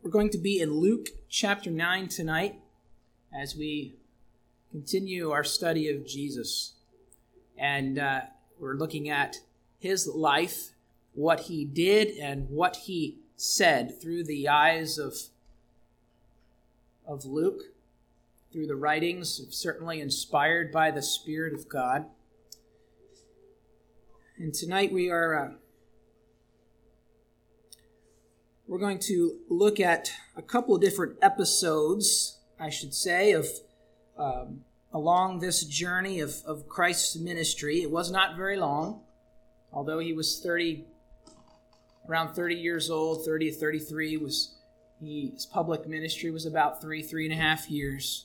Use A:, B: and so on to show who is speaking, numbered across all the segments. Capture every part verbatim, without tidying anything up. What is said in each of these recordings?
A: We're going to be in Luke chapter nine tonight as we continue our study of Jesus. And uh, we're looking at his life, what he did and what he said through the eyes of, of Luke, through the writings, certainly inspired by the Spirit of God. And tonight we are uh, we're going to look at a couple of different episodes, I should say, of um, along this journey of, of Christ's ministry. It was not very long, although he was thirty, around thirty years old, thirty to thirty-three. Was he, his public ministry was about three, three and a half years.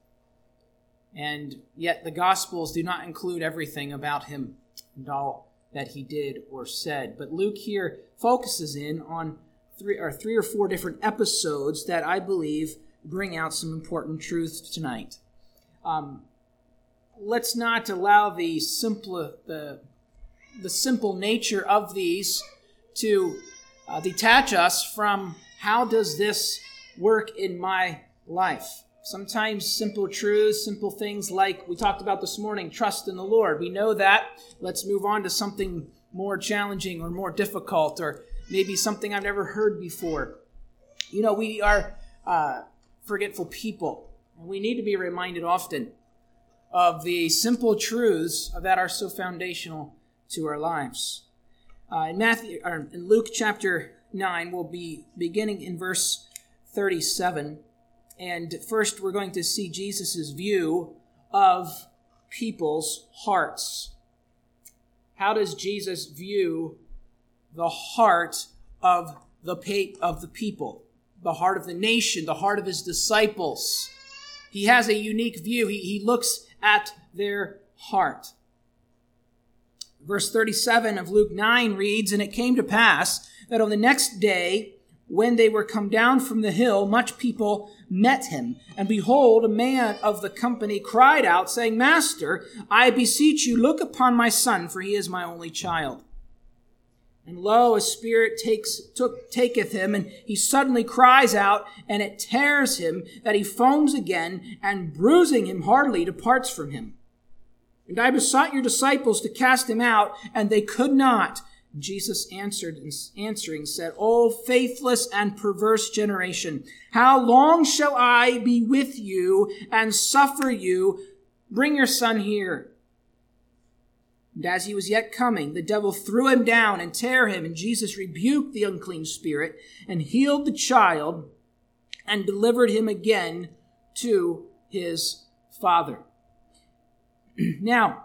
A: And yet the Gospels do not include everything about him and all that he did or said. But Luke here focuses in on three or three or four different episodes that I believe bring out some important truths tonight. Um, let's not allow the simple the the simple nature of these to uh, detach us from how does this work in my life. Sometimes simple truths, simple things like we talked about this morning, trust in the Lord. We know that. Let's move on to something more challenging or more difficult, or maybe something I've never heard before. You know, we are uh, forgetful people, and we need to be reminded often of the simple truths that are so foundational to our lives. Uh, in Matthew, or in Luke chapter nine, we'll be beginning in verse thirty-seven. And first, we're going to see Jesus' view of people's hearts. How does Jesus view the heart of the pa- of the people, the heart of the nation, the heart of his disciples? He has a unique view. He, he looks at their heart. Verse thirty-seven of Luke nine reads, "And it came to pass that on the next day, when they were come down from the hill, much people met him. And behold, a man of the company cried out, saying, Master, I beseech you, look upon my son, for he is my only child. And lo, a spirit takes, took, taketh him, and he suddenly cries out, and it tears him, that he foams again, and bruising him heartily departs from him. And I besought your disciples to cast him out, and they could not. Jesus answered, answering said, O faithless and perverse generation, how long shall I be with you and suffer you? Bring your son here. And as he was yet coming, the devil threw him down and tear him, and Jesus rebuked the unclean spirit and healed the child and delivered him again to his father." Now,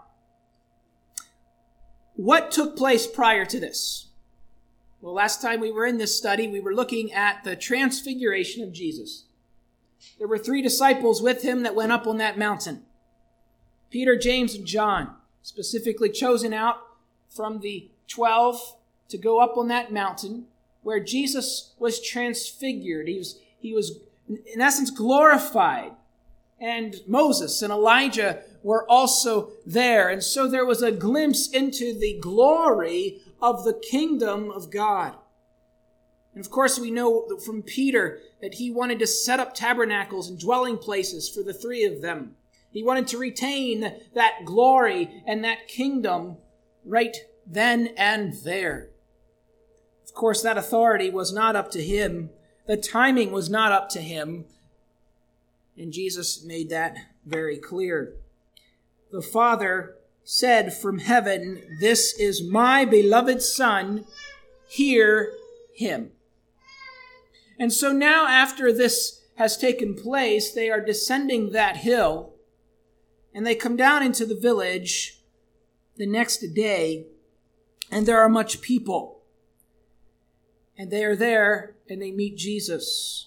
A: what took place prior to this? Well, last time we were in this study, we were looking at the transfiguration of Jesus. There were three disciples with him that went up on that mountain. Peter, James, and John, specifically chosen out from the twelve to go up on that mountain where Jesus was transfigured. He was, he was in essence, glorified. And Moses and Elijah were also there. And so there was a glimpse into the glory of the kingdom of God. And of course, we know from Peter that he wanted to set up tabernacles and dwelling places for the three of them. He wanted to retain that glory and that kingdom right then and there. Of course, that authority was not up to him. The timing was not up to him. And Jesus made that very clear. The Father said from heaven, "This is my beloved Son, hear him." And so now, after this has taken place, they are descending that hill, and they come down into the village the next day, and there are much people. And they are there, and they meet Jesus.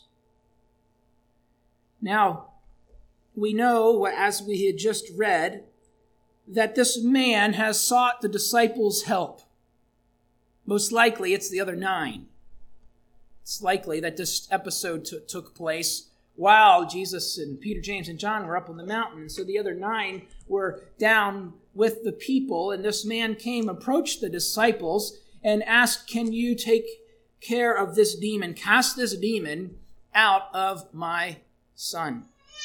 A: Now, we know, as we had just read, that this man has sought the disciples' help. Most likely, it's the other nine. It's likely that this episode t- took place while Jesus and Peter, James, and John were up on the mountain. And so the other nine were down with the people. And this man came, approached the disciples, and asked, "Can you take care of this demon, cast this demon out of my son.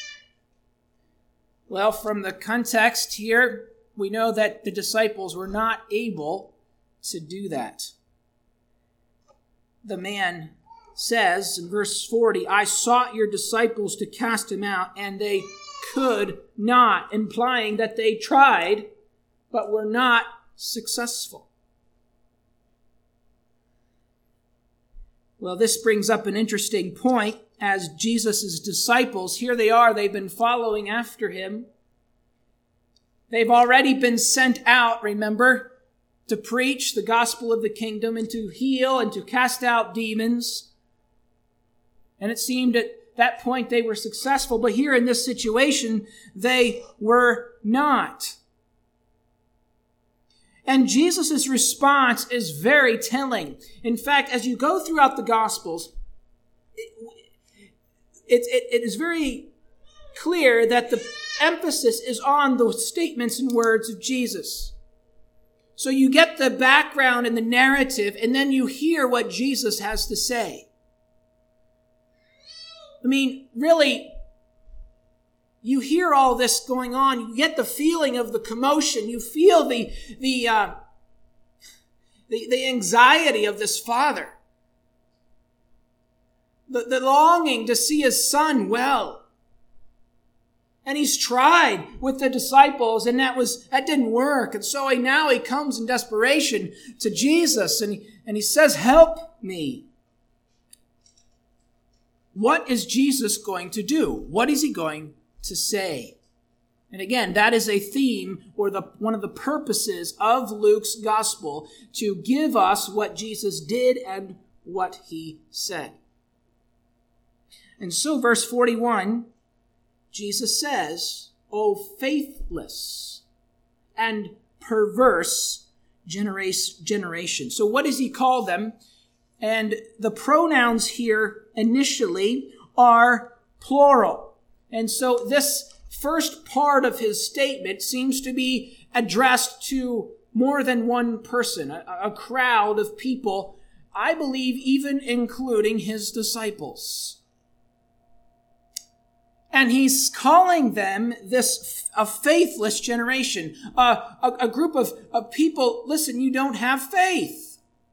A: Well, from the context here, we know that the disciples were not able to do that. The man says in verse forty, I sought your disciples to cast him out, and they could not, implying that they tried, but were not successful. Well, this brings up an interesting point. As Jesus' disciples, here they are, they've been following after him. They've already been sent out, remember, to preach the gospel of the kingdom and to heal and to cast out demons. And it seemed at that point they were successful, but here in this situation, they were not. And Jesus' response is very telling. In fact, as you go throughout the Gospels, it, it, it is very clear that the emphasis is on the statements and words of Jesus. So you get the background and the narrative, and then you hear what Jesus has to say. I mean, really, you hear all this going on. You get the feeling of the commotion. You feel the the uh, the, the anxiety of this father, the, the longing to see his son well. And he's tried with the disciples, and that was that didn't work. And so he, now he comes in desperation to Jesus, and he, and he says, "Help me." What is Jesus going to do? What is he going to say? And again, that is a theme or the one of the purposes of Luke's gospel, to give us what Jesus did and what he said. And so verse forty-one, Jesus says, "O faithless and perverse generation." So what does he call them? And the pronouns here initially are plural. And so this first part of his statement seems to be addressed to more than one person, a, a crowd of people, I believe even including his disciples. And he's calling them this a faithless generation, uh, a, a group of, of people, listen, you don't have faith.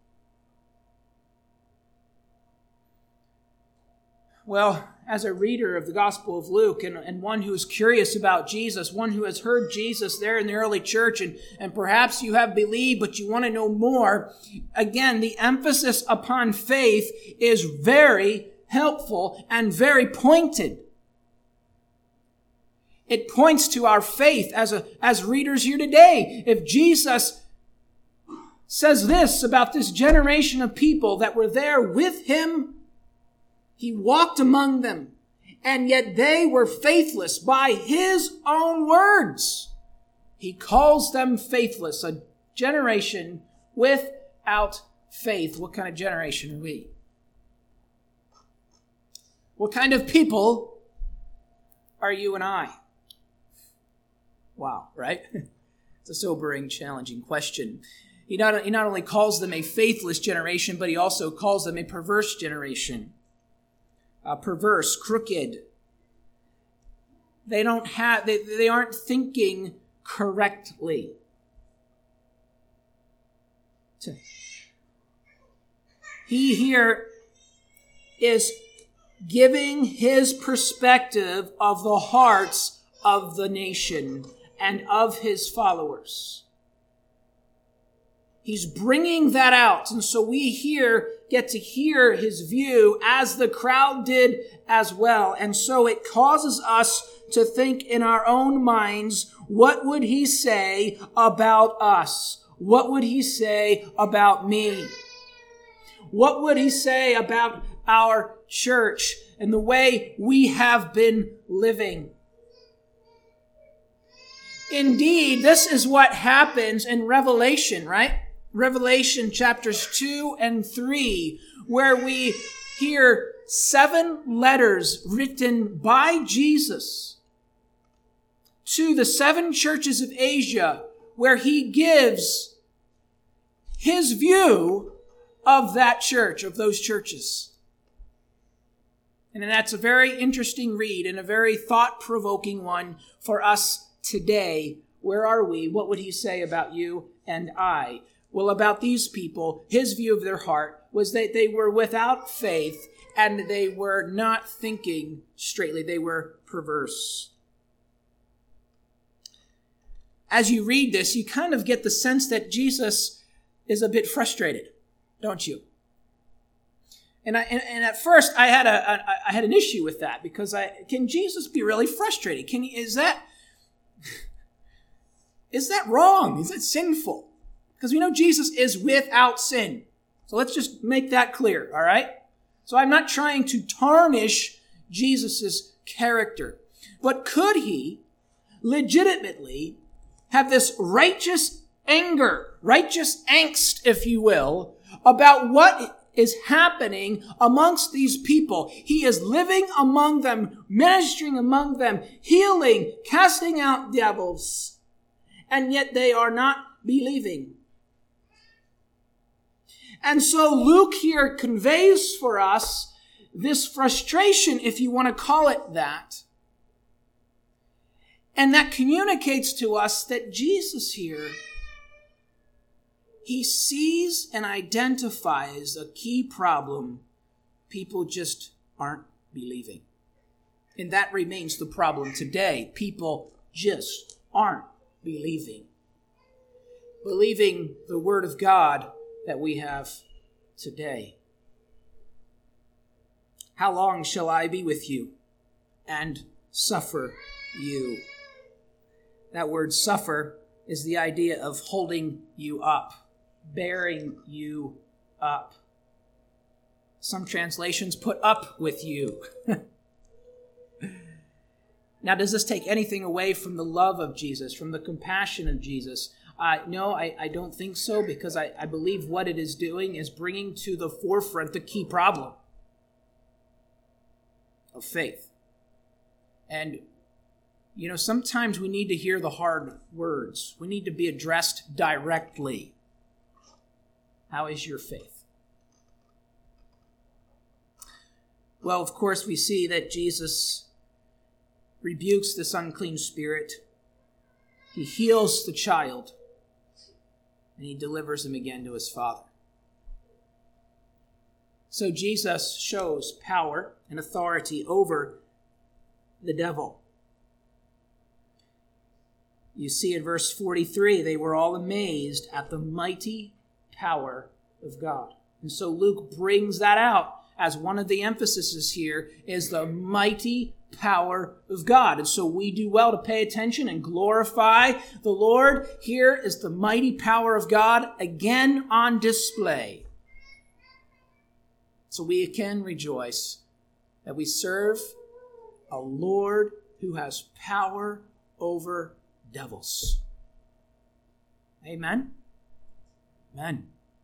A: Well, as a reader of the Gospel of Luke and, and one who is curious about Jesus, one who has heard Jesus there in the early church, and, and perhaps you have believed, but you want to know more, again, the emphasis upon faith is very helpful and very pointed. It points to our faith as a, as readers here today. If Jesus says this about this generation of people that were there with him, he walked among them, and yet they were faithless by his own words. He calls them faithless, a generation without faith. What kind of generation are we? What kind of people are you and I? Wow, right? It's a sobering, challenging question. He not, he not only calls them a faithless generation, but he also calls them a perverse generation. Uh, perverse, crooked. They don't have, they, they aren't thinking correctly. He here is giving his perspective of the hearts of the nation and of his followers. He's bringing that out. And so we here get to hear his view as the crowd did as well. And so it causes us to think in our own minds, what would he say about us? What would he say about me? What would he say about our church and the way we have been living? Indeed, this is what happens in Revelation, right? Revelation chapters two and three, where we hear seven letters written by Jesus to the seven churches of Asia, where he gives his view of that church, of those churches. And that's a very interesting read and a very thought-provoking one for us today. Where are we? What would he say about you and I? Well, about these people, his view of their heart was that they were without faith and they were not thinking straightly. They were perverse. As you read this, you kind of get the sense that Jesus is a bit frustrated, don't you? And I and, and at first I had a, a I had an issue with that because I can Jesus be really frustrated? Can he, is that is that wrong? Is that sinful? Because we know Jesus is without sin. So let's just make that clear, all right? So I'm not trying to tarnish Jesus' character. But could he legitimately have this righteous anger, righteous angst, if you will, about what is happening amongst these people? He is living among them, ministering among them, healing, casting out devils, and yet they are not believing. And so Luke here conveys for us this frustration, if you want to call it that. And that communicates to us that Jesus here, he sees and identifies a key problem. People just aren't believing. And that remains the problem today. People just aren't believing. Believing the word of God that we have today. How long shall I be with you and suffer you? That word suffer is the idea of holding you up, bearing you up. Some translations put up with you. Now, does this take anything away from the love of Jesus, from the compassion of Jesus? Uh, no, I, I don't think so, because I, I believe what it is doing is bringing to the forefront the key problem of faith. And, you know, sometimes we need to hear the hard words. We need to be addressed directly. How is your faith? Well, of course, we see that Jesus rebukes this unclean spirit. He heals the child. And he delivers him again to his father. So Jesus shows power and authority over the devil. You see in verse forty-three, they were all amazed at the mighty power of God. And so Luke brings that out as one of the emphases here is the mighty power of God. And so we do well to pay attention and glorify the Lord. Here is the mighty power of God again on display. So we can rejoice that we serve a Lord who has power over devils. Amen? Amen.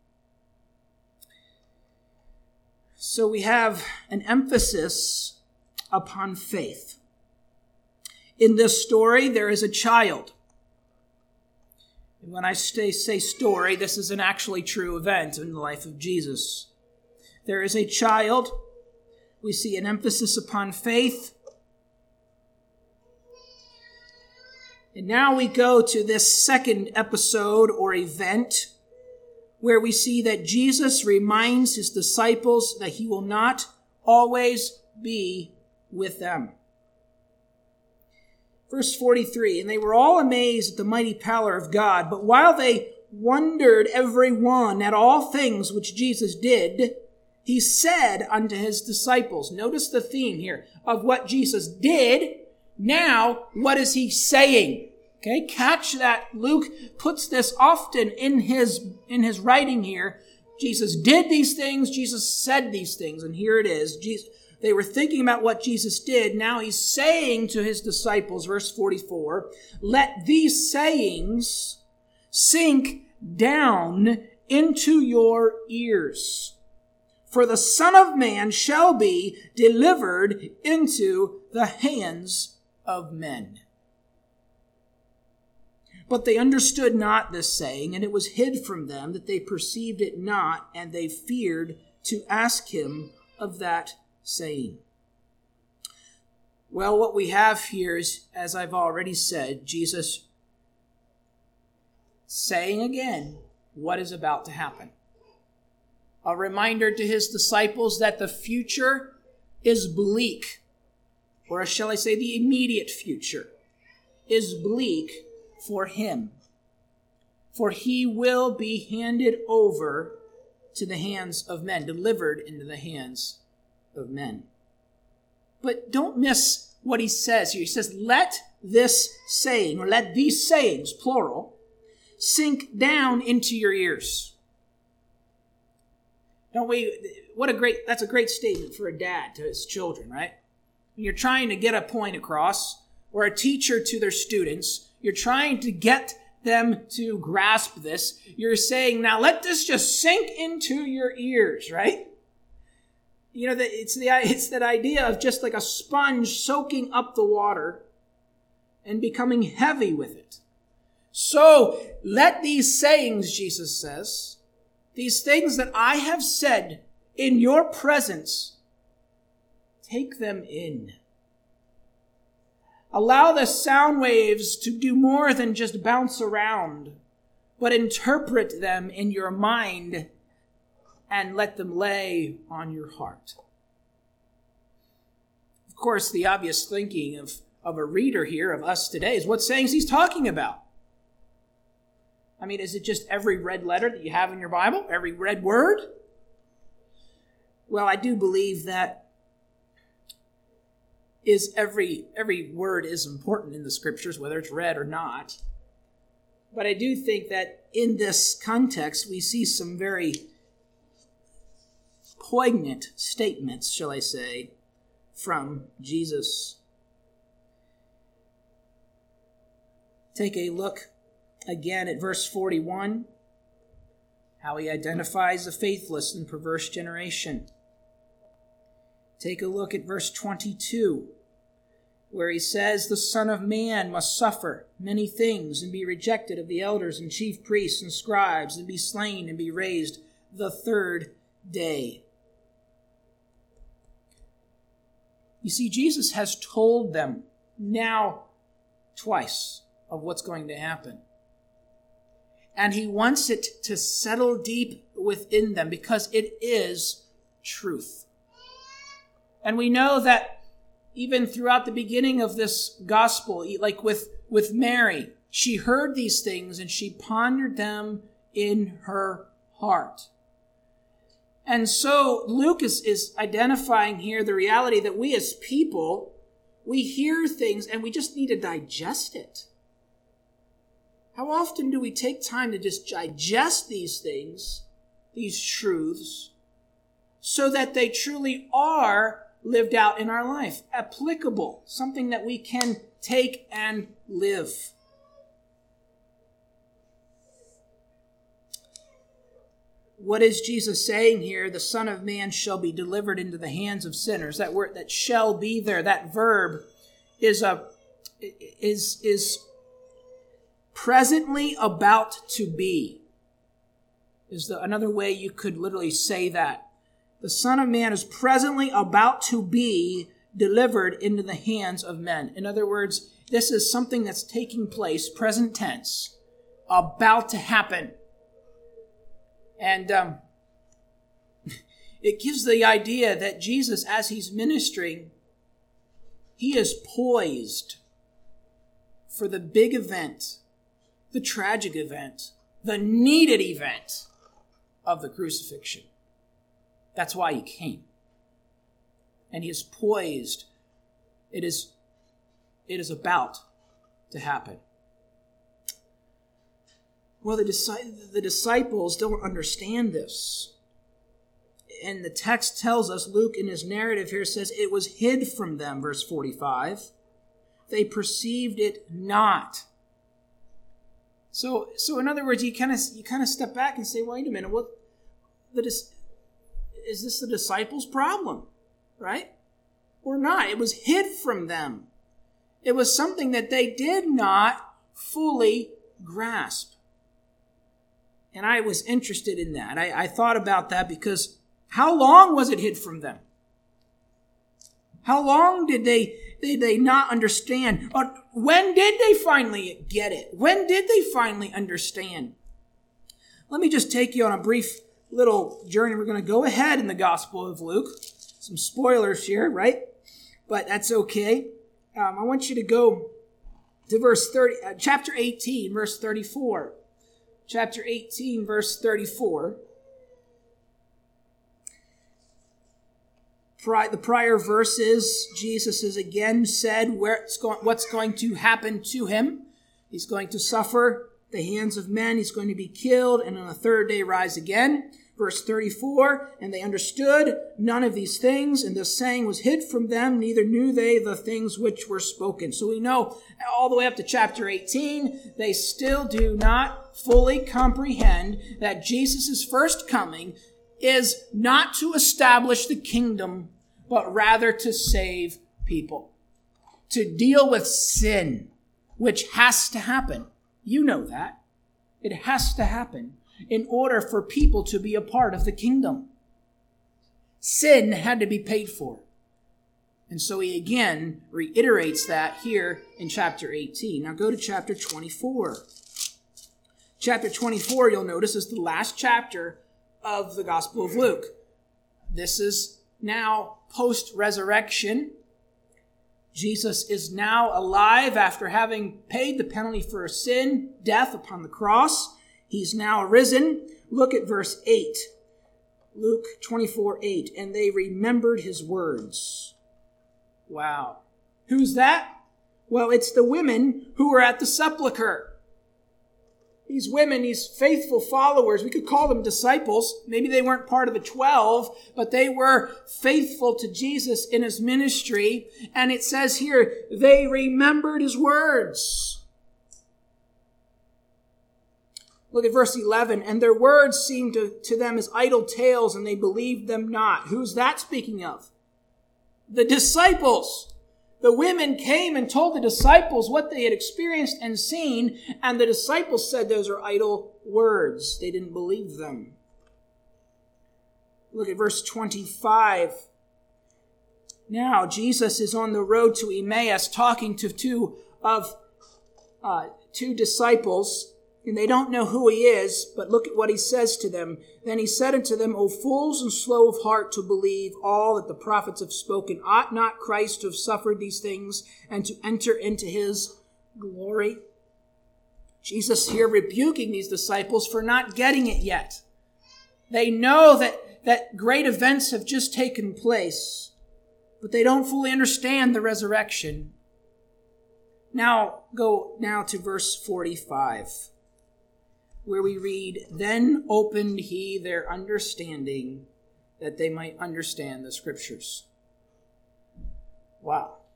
A: So we have an emphasis upon faith. In this story, there is a child. And when I say, say story, this is an actually true event in the life of Jesus. There is a child. We see an emphasis upon faith. And now we go to this second episode or event where we see that Jesus reminds his disciples that he will not always be with them. Verse forty-three, and they were all amazed at the mighty power of God, but while they wondered every one at all things which Jesus did, he said unto his disciples, notice the theme here of what Jesus did. Now, what is he saying? Okay, catch that. Luke puts this often in his, in his writing here. Jesus did these things. Jesus said these things. And here it is. Jesus, they were thinking about what Jesus did. Now he's saying to his disciples, verse forty-four, let these sayings sink down into your ears. For the Son of Man shall be delivered into the hands of men. But they understood not this saying, and it was hid from them that they perceived it not, and they feared to ask him of that saying. Well, what we have here is, as I've already said, Jesus saying again what is about to happen. A reminder to his disciples that the future is bleak, or shall I say the immediate future is bleak for him. For he will be handed over to the hands of men, delivered into the hands of men. But don't miss what he says here. He says, let this saying, or let these sayings, plural, sink down into your ears. Don't we, what a great, that's a great statement for a dad to his children, right? When you're trying to get a point across, or a teacher to their students, you're trying to get them to grasp this. You're saying, now let this just sink into your ears, right? You know, it's the it's that idea of just like a sponge soaking up the water and becoming heavy with it. So let these sayings, Jesus says, these things that I have said in your presence, take them in. Allow the sound waves to do more than just bounce around, but interpret them in your mind and let them lay on your heart. Of course, the obvious thinking of, of a reader here, of us today, is what sayings he's talking about. I mean, is it just every red letter that you have in your Bible? Every red word? Well, I do believe that is every every word is important in the scriptures, whether it's read or not. But I do think that in this context, we see some very poignant statements, shall I say, from Jesus. Take a look again at verse forty-one, how he identifies the faithless and perverse generation. Take a look at verse twenty-two, where he says, the Son of Man must suffer many things and be rejected of the elders and chief priests and scribes and be slain and be raised the third day. You see, Jesus has told them now twice of what's going to happen. And he wants it to settle deep within them because it is truth. And we know that even throughout the beginning of this gospel, like with, with Mary, she heard these things and she pondered them in her heart. And so Luke is, is identifying here the reality that we as people, we hear things and we just need to digest it. How often do we take time to just digest these things, these truths, so that they truly are lived out in our life, applicable, something that we can take and live? What is Jesus saying here? The Son of Man shall be delivered into the hands of sinners. That word, that shall be there, that verb is a is is presently about to be. Is the another way you could literally say that. The Son of Man is presently about to be delivered into the hands of men. In other words, this is something that's taking place, present tense, about to happen. And um, it gives the idea that Jesus, as he's ministering, he is poised for the big event, the tragic event, the needed event of the crucifixion. That's why he came. And he is poised. It is, it is about to happen. Well, the, the disciples don't understand this. And the text tells us, Luke in his narrative here says, it was hid from them, verse forty-five. They perceived it not. So, so in other words, you kind of you kind of step back and say, wait a minute, what the is this the disciples' problem, right? Or not? It was hid from them. It was something that they did not fully grasp. And I was interested in that. I, I thought about that because how long was it hid from them? How long did they, did they not understand? Or when did they finally get it? When did they finally understand? Let me just take you on a brief little journey. We're going to go ahead in the Gospel of Luke. Some spoilers here, right? But that's okay. Um, I want you to go to verse thirty, uh, chapter eighteen, verse thirty-four. Chapter eighteen, verse thirty-four. Pri- the prior verses, Jesus has again said where it's going, what's going to happen to him. He's going to suffer the hands of men. He's going to be killed and on the third day rise again. Verse thirty-four, and they understood none of these things, and this saying was hid from them, neither knew they the things which were spoken. So we know all the way up to chapter eighteen, they still do not fully comprehend that Jesus' first coming is not to establish the kingdom, but rather to save people, to deal with sin, which has to happen. You know that. It has to happen in order for people to be a part of the kingdom. Sin had to be paid for. And so he again reiterates that here in chapter eighteen. Now go to chapter twenty-four. Chapter twenty-four, you'll notice, is the last chapter of the Gospel of Luke. This is now post-resurrection. Jesus is now alive after having paid the penalty for sin, death upon the cross. He's now risen. Look at verse eight. Luke twenty-four, eight. And they remembered his words. Wow. Who's that? Well, it's the women who were at the sepulcher. These women, these faithful followers, we could call them disciples. Maybe they weren't part of the twelve, but they were faithful to Jesus in his ministry. And it says here, they remembered his words. Look at verse eleven. And their words seemed to, to them as idle tales, and they believed them not. Who's that speaking of? The disciples. The women came and told the disciples what they had experienced and seen, and the disciples said those are idle words. They didn't believe them. Look at verse twenty-five. Now, Jesus is on the road to Emmaus talking to two of uh, two disciples, and they don't know who he is, but look at what he says to them. Then he said unto them, O fools and slow of heart to believe all that the prophets have spoken. Ought not Christ to have suffered these things and to enter into his glory? Jesus here rebuking these disciples for not getting it yet. They know that, that great events have just taken place, but they don't fully understand the resurrection. Now, go now to verse forty-five. Where we read, Then opened he their understanding, that they might understand the Scriptures. Wow.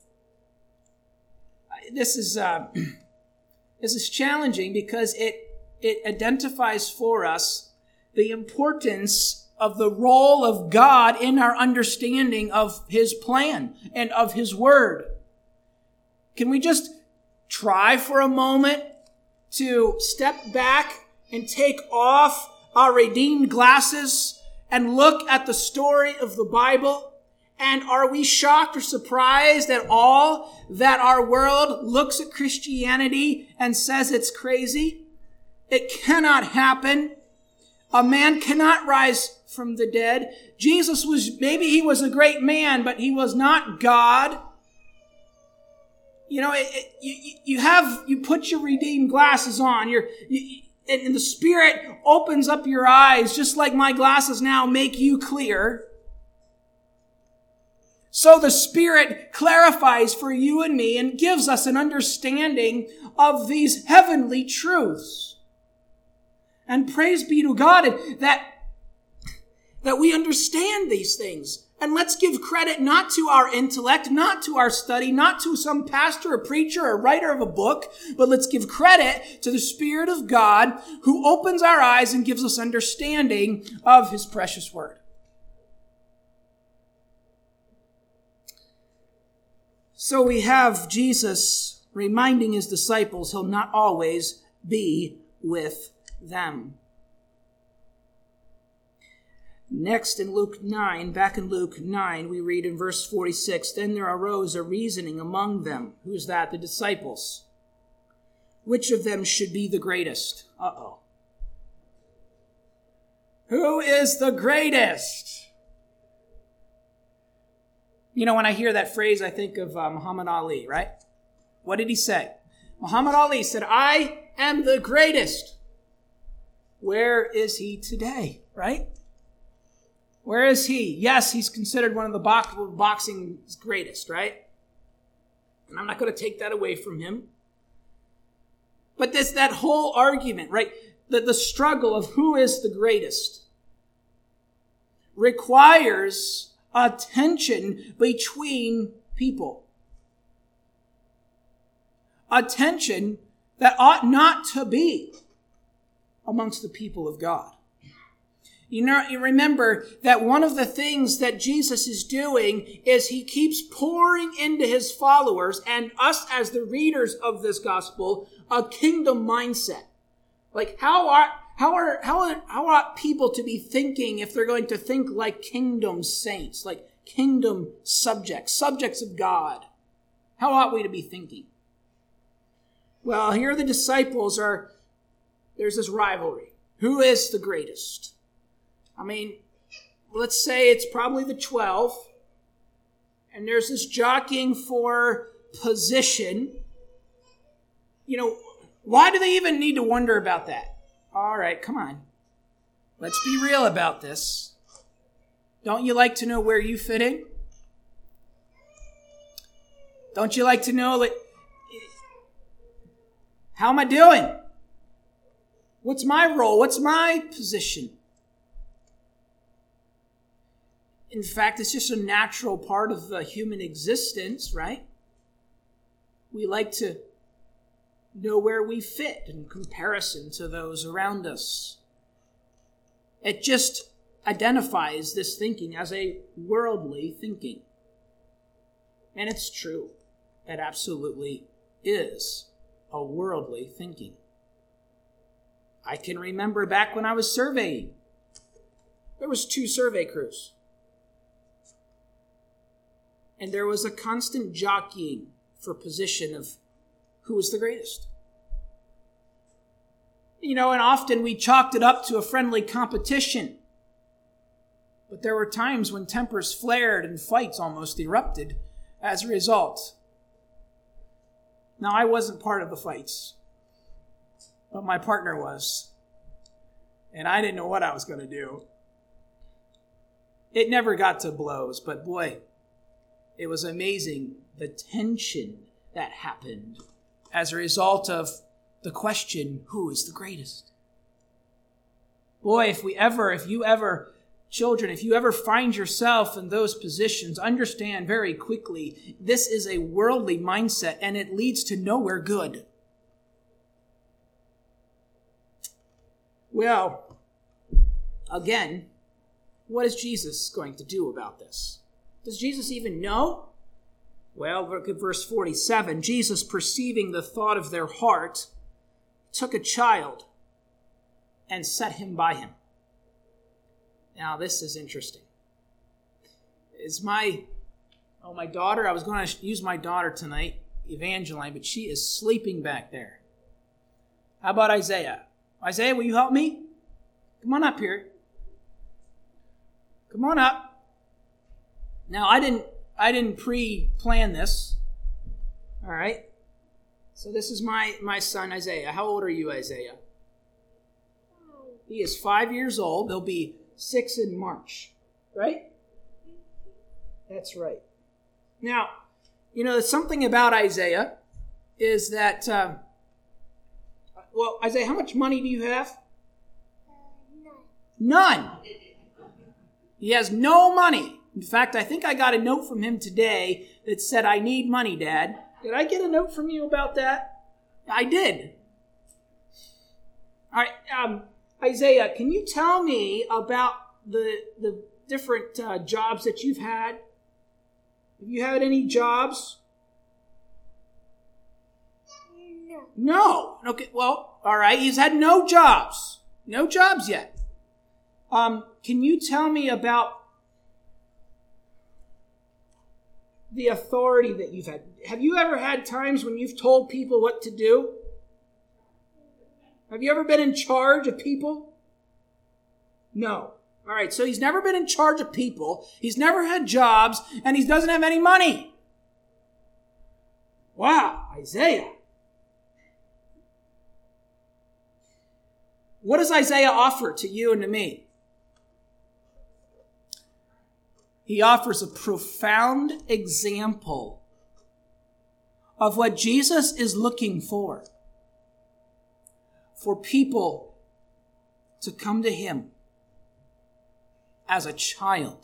A: This is uh, this is challenging because it it identifies for us the importance of the role of God in our understanding of his plan and of his word. Can we just try for a moment to step back and take off our redeemed glasses and look at the story of the Bible? And are we shocked or surprised at all that our world looks at Christianity and says it's crazy? It cannot happen. A man cannot rise from the dead. Jesus was, maybe he was a great man, but he was not God. You know, it, it, you, you have, you put your redeemed glasses on, you're, you, and, and the Spirit opens up your eyes, just like my glasses now make you clear. So the Spirit clarifies for you and me and gives us an understanding of these heavenly truths. And praise be to God that, that we understand these things. And let's give credit not to our intellect, not to our study, not to some pastor or preacher or writer of a book, but let's give credit to the Spirit of God who opens our eyes and gives us understanding of his precious word. So we have Jesus reminding his disciples he'll not always be with them. Next in Luke nine, back in Luke nine, we read in verse forty-six, "Then there arose a reasoning among them." Who's that? The disciples. "Which of them should be the greatest?" Uh-oh. Who is the greatest? You know, when I hear that phrase, I think of uh, Muhammad Ali, right? What did he say? Muhammad Ali said, "I am the greatest." Where is he today, right? Where is he? Yes, he's considered one of the box- boxing's greatest, right? And I'm not going to take that away from him. But this that whole argument, right? The, the struggle of who is the greatest requires a tension between people. A tension that ought not to be amongst the people of God. You know, you remember that one of the things that Jesus is doing is he keeps pouring into his followers and us as the readers of this gospel a kingdom mindset. Like how are how are how are, how are people to be thinking if they're going to think like kingdom saints, like kingdom subjects, subjects of God? How ought we to be thinking? Well, here the disciples are, there's this rivalry. Who is the greatest? I mean, let's say it's probably the twelve, and there's this jockeying for position. You know, why do they even need to wonder about that? All right, come on. Let's be real about this. Don't you like to know where you fit in? Don't you like to know that, how am I doing? What's my role? What's my position? In fact, it's just a natural part of the human existence, right? We like to know where we fit in comparison to those around us. It just identifies this thinking as a worldly thinking. And it's true. It absolutely is a worldly thinking. I can remember back when I was surveying. There was two survey crews. And there was a constant jockeying for position of who was the greatest. You know, and often we chalked it up to a friendly competition. But there were times when tempers flared and fights almost erupted as a result. Now, I wasn't part of the fights, but my partner was. And I didn't know what I was going to do. It never got to blows, but boy, it was amazing the tension that happened as a result of the question, who is the greatest? Boy, if we ever, if you ever, children, if you ever find yourself in those positions, understand very quickly, this is a worldly mindset and it leads to nowhere good. Well, again, what is Jesus going to do about this? Does Jesus even know? Well, look at verse forty-seven. Jesus, perceiving the thought of their heart, took a child and set him by him. Now, this is interesting. Is my, oh, my daughter, I was going to use my daughter tonight, Evangeline, but she is sleeping back there. How about Isaiah? Isaiah, will you help me? Come on up here. Come on up. Now, I didn't I didn't pre-plan this. All right. So this is my, my son, Isaiah. How old are you, Isaiah? He is five years old. They'll be six in March. Right? That's right. Now, you know, something about Isaiah is that, uh, well, Isaiah, how much money do you have? Uh, none. None. He has no money. In fact, I think I got a note from him today that said, I need money, Dad. Did I get a note from you about that? I did. All right, um, Isaiah, can you tell me about the the different uh, jobs that you've had? Have you had any jobs? No. No. Okay, well, all right, he's had no jobs. No jobs yet. Um, can you tell me about the authority that you've had? Have you ever had times when you've told people what to do? Have you ever been in charge of people? No. All right, so he's never been in charge of people. He's never had jobs, and he doesn't have any money. Wow, Isaiah. What does Isaiah offer to you and to me? He offers a profound example of what Jesus is looking for. For people to come to him as a child.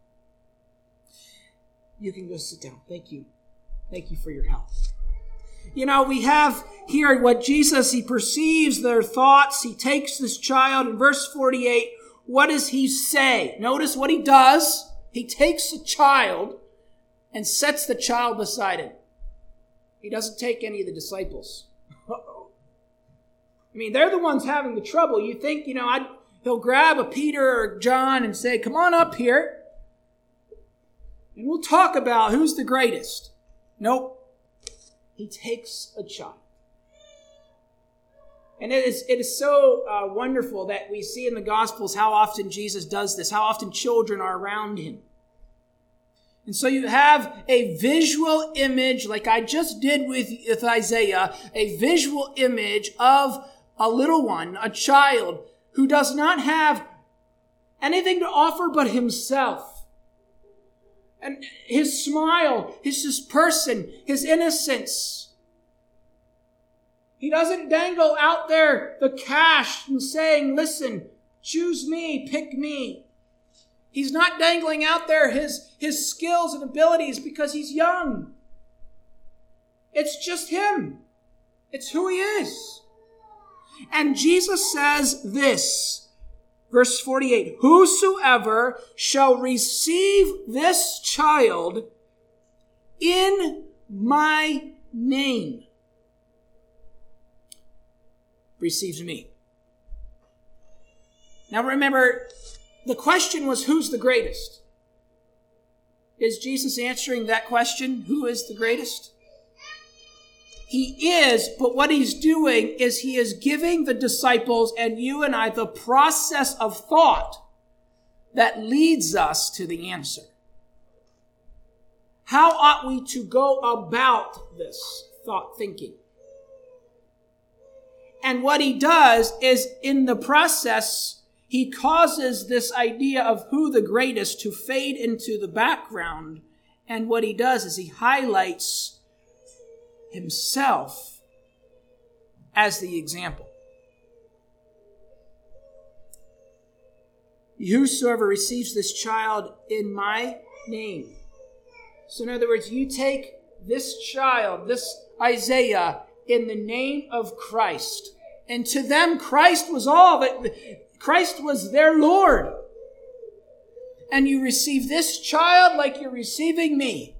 A: You can go sit down. Thank you. Thank you for your help. You know, we have here what Jesus, he perceives their thoughts. He takes this child. In verse forty-eight, what does he say? Notice what he does. He takes the child and sets the child beside him. He doesn't take any of the disciples. Uh-oh. I mean, they're the ones having the trouble. You think, you know, I'd, he'll grab a Peter or John and say, come on up here, and we'll talk about who's the greatest. Nope. He takes a child. And it is, it is so uh, wonderful that we see in the Gospels how often Jesus does this, how often children are around him. And so you have a visual image, like I just did with, with Isaiah, a visual image of a little one, a child, who does not have anything to offer but himself. And his smile, his, his person, his innocence. He doesn't dangle out there the cash and saying, listen, choose me, pick me. He's not dangling out there his, his skills and abilities because he's young. It's just him. It's who he is. And Jesus says this, verse forty-eight, whosoever shall receive this child in my name receives me. Now remember, the question was, who's the greatest? Is Jesus answering that question? Who is the greatest? He is, but what he's doing is he is giving the disciples and you and I the process of thought that leads us to the answer. How ought we to go about this thought thinking? And what he does is, in the process, he causes this idea of who the greatest to fade into the background. And what he does is he highlights himself as the example. Whosoever receives this child in my name. So in other words, you take this child, this Isaiah, in the name of Christ. And to them, Christ was all that, Christ was their Lord. And you receive this child like you're receiving me.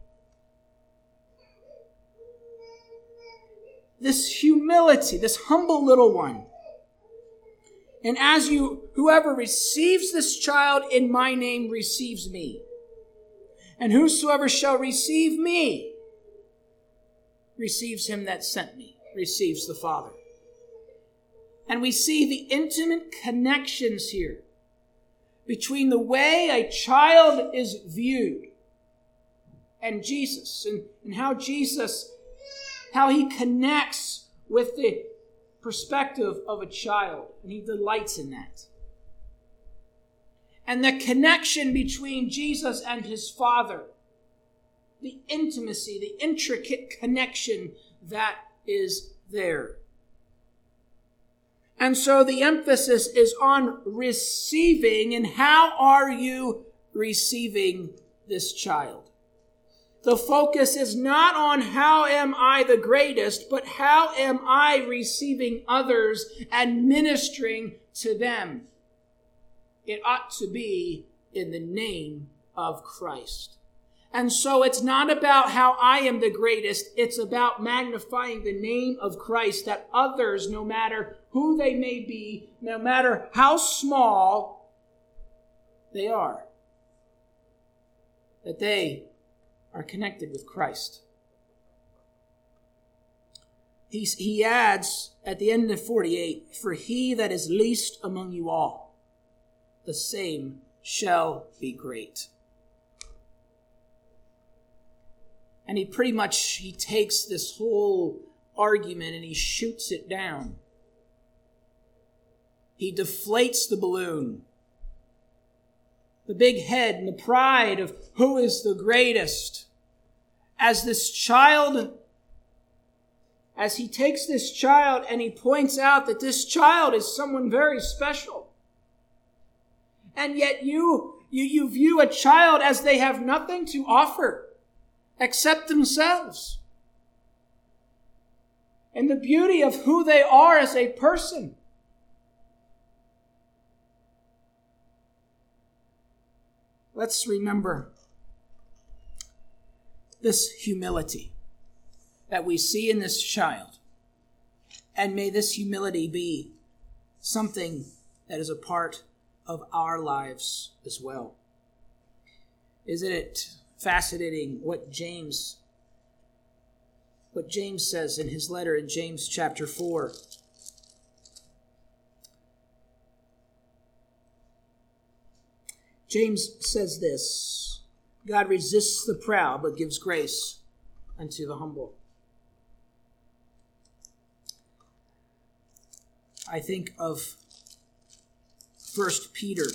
A: This humility, this humble little one. And as you, whoever receives this child in my name receives me. And whosoever shall receive me receives him that sent me, receives the Father. And we see the intimate connections here between the way a child is viewed and Jesus, and, and how Jesus, how he connects with the perspective of a child, and he delights in that. And the connection between Jesus and his Father, the intimacy, the intricate connection that is there. And so the emphasis is on receiving, and how are you receiving this child? The focus is not on how am I the greatest, but how am I receiving others and ministering to them? It ought to be in the name of Christ. And so it's not about how I am the greatest. It's about magnifying the name of Christ, that others, no matter who they may be, no matter how small, they are. That they are connected with Christ. He, he adds at the end of forty-eight, for he that is least among you all, the same shall be great. And he pretty much, he takes this whole argument and he shoots it down. He deflates the balloon. The big head and the pride of who is the greatest. As this child, as he takes this child and he points out that this child is someone very special. And yet you, you, you view a child as they have nothing to offer except themselves. And the beauty of who they are as a person. Let's remember this humility that we see in this child. And may this humility be something that is a part of our lives as well. Isn't it fascinating what James, what James says in his letter in James chapter four? James says this, God resists the proud, but gives grace unto the humble. I think of First Peter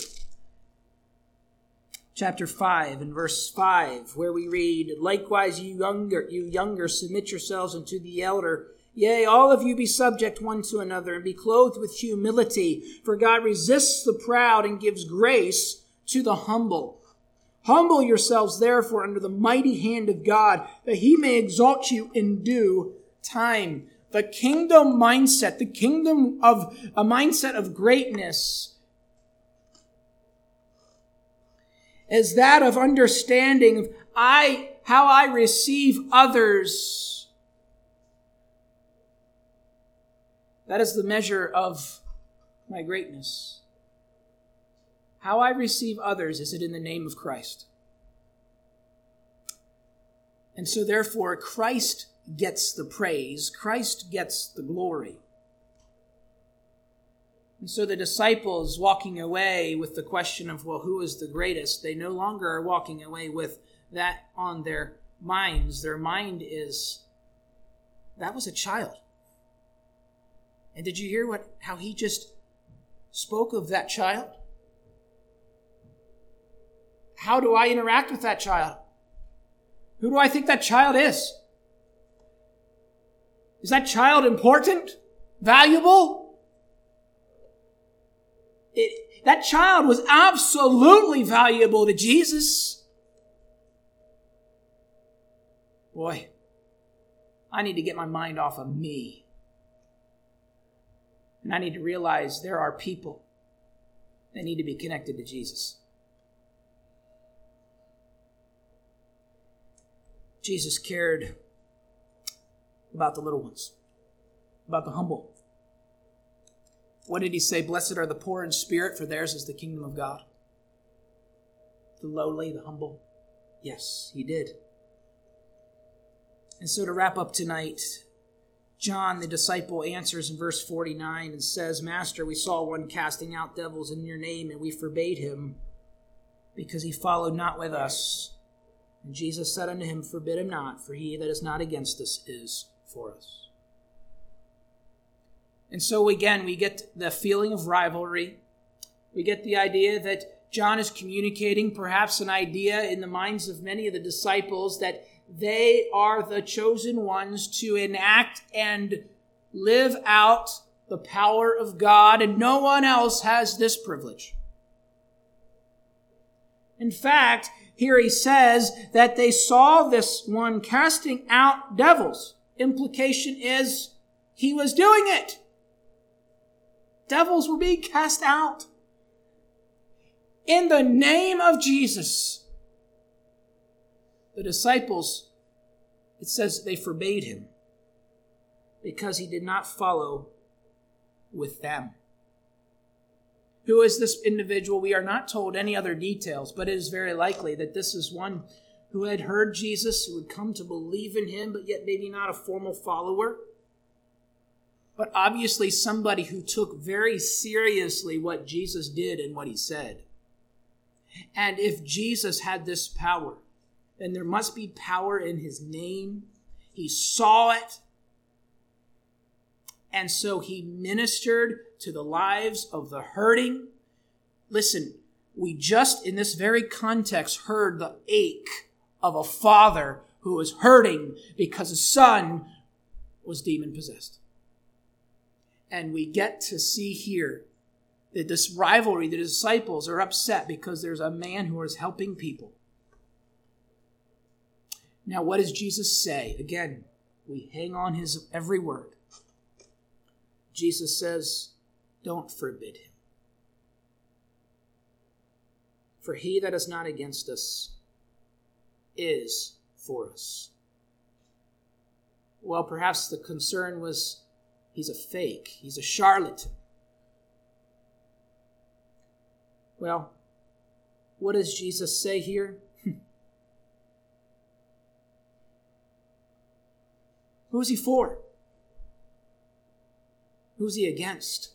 A: chapter five and verse five, where we read, likewise you younger, you younger, submit yourselves unto the elder. Yea, all of you be subject one to another, and be clothed with humility. For God resists the proud and gives grace to the humble. Humble yourselves, therefore, under the mighty hand of God, that he may exalt you in due time. The kingdom mindset, the kingdom of a mindset of greatness, is that of understanding of I, how I receive others. That is the measure of my greatness. How I receive others, is it in the name of Christ? And so therefore, Christ gets the praise. Christ gets the glory. And so the disciples walking away with the question of, well, who is the greatest? They no longer are walking away with that on their minds. Their mind is, that was a child. And did you hear what how he just spoke of that child? How do I interact with that child? Who do I think that child is? Is that child important? Valuable? It, that child was absolutely valuable to Jesus. Boy, I need to get my mind off of me. And I need to realize there are people that need to be connected to Jesus. Jesus cared about the little ones, about the humble. What did he say? Blessed are the poor in spirit, for theirs is the kingdom of God. The lowly, the humble. Yes, he did. And so to wrap up tonight, John, the disciple, answers in verse forty-nine and says, Master, we saw one casting out devils in your name, and we forbade him, because he followed not with us. And Jesus said unto him, Forbid him not, for he that is not against us is for us. And so again, we get the feeling of rivalry. We get the idea that John is communicating perhaps an idea in the minds of many of the disciples that they are the chosen ones to enact and live out the power of God, and no one else has this privilege. In fact, here he says that they saw this one casting out devils. Implication is he was doing it. Devils were being cast out in the name of Jesus. The disciples, it says they forbade him because he did not follow with them. Who is this individual? We are not told any other details, but it is very likely that this is one who had heard Jesus, who had come to believe in him, but yet maybe not a formal follower. But obviously somebody who took very seriously what Jesus did and what he said. And if Jesus had this power, then there must be power in his name. He saw it. And so he ministered to the lives of the hurting. Listen, we just in this very context heard the ache of a father who was hurting because his son was demon-possessed. And we get to see here that this rivalry, the disciples are upset because there's a man who is helping people. Now, what does Jesus say? Again, we hang on his every word. Jesus says, don't forbid him. For he that is not against us is for us. Well, perhaps the concern was he's a fake. He's a charlatan. Well, what does Jesus say here? Who is he for? Who's he against?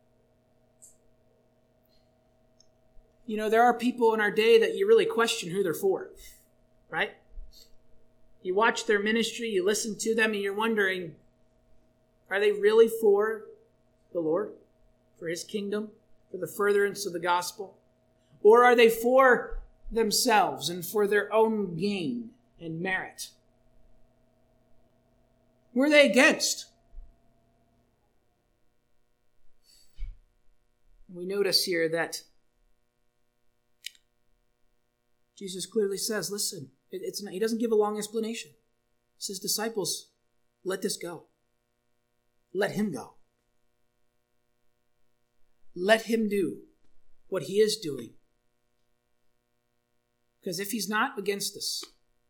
A: You know, there are people in our day that you really question who they're for, right? You watch their ministry, you listen to them, and you're wondering, are they really for the Lord, for his kingdom, for the furtherance of the gospel? Or are they for themselves and for their own gain and merit? Who are they against? We notice here that Jesus clearly says, listen, it, it's not, he doesn't give a long explanation. He says, disciples, let this go. Let him go. Let him do what he is doing. Because if he's not against us,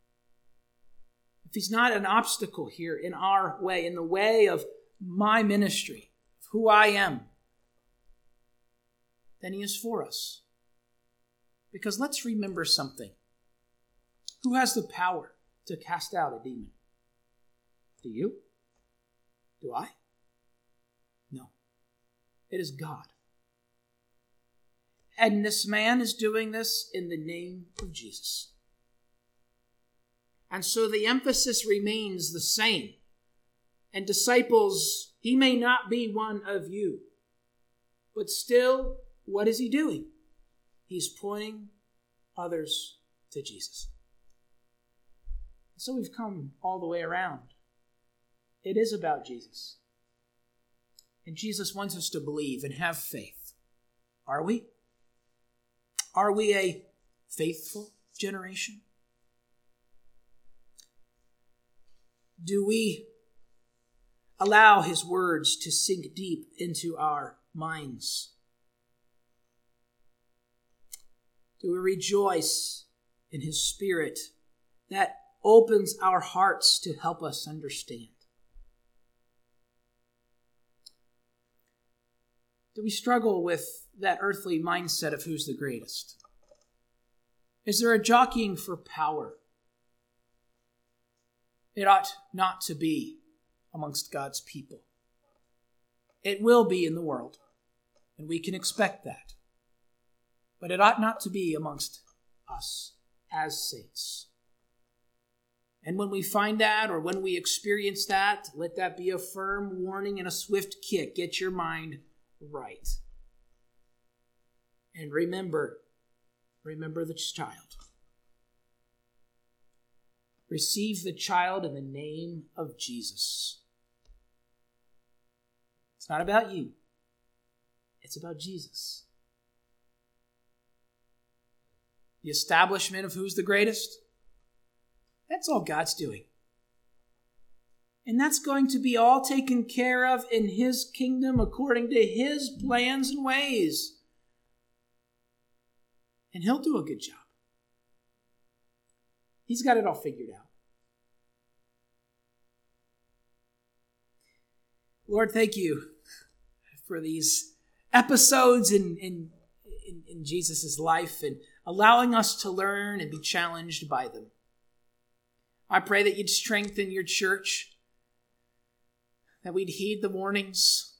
A: if he's not an obstacle here in our way, in the way of my ministry, of who I am, then he is for us. Because let's remember something. Who has the power to cast out a demon? Do you? Do I? No. It is God. And this man is doing this in the name of Jesus. And so the emphasis remains the same. And disciples, he may not be one of you. But still, what is he doing? He's pointing others to Jesus. So we've come all the way around. It is about Jesus. And Jesus wants us to believe and have faith. Are we? Are we a faithful generation? Do we allow his words to sink deep into our minds? Do we rejoice in his Spirit that opens our hearts to help us understand? Do we struggle with that earthly mindset of who's the greatest? Is there a jockeying for power? It ought not to be amongst God's people. It will be in the world, and we can expect that. But it ought not to be amongst us as saints. And when we find that, or when we experience that, let that be a firm warning and a swift kick. Get your mind right. And remember, remember the child. Receive the child in the name of Jesus. It's not about you. It's about Jesus. The establishment of who's the greatest, that's all God's doing. And that's going to be all taken care of in his kingdom according to his plans and ways. And he'll do a good job. He's got it all figured out. Lord, thank you for these episodes in, in, in, in Jesus' life and allowing us to learn and be challenged by them. I pray that you'd strengthen your church, that we'd heed the warnings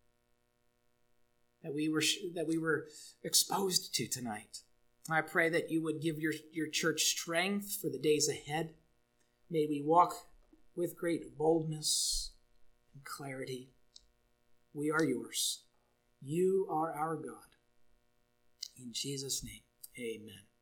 A: that we were that we were exposed to tonight. I pray that you would give your, your church strength for the days ahead. May we walk with great boldness and clarity. We are yours. You are our God. In Jesus' name, amen.